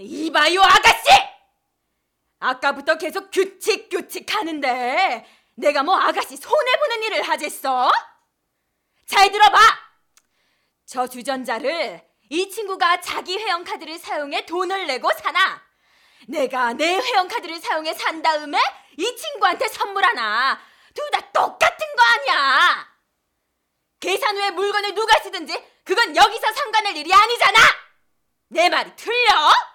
이봐요 아가씨! 아까부터 계속 규칙 하는데 내가 뭐 아가씨 손해보는 일을 하겠어? 잘 들어봐! 저 주전자를 이 친구가 자기 회원카드를 사용해 돈을 내고 사나, 내가 내 회원카드를 사용해 산 다음에 이 친구한테 선물하나, 둘 다 똑같은 거 아니야. 계산 후에 물건을 누가 쓰든지 그건 여기서 상관할 일이 아니잖아. 내 말이 틀려?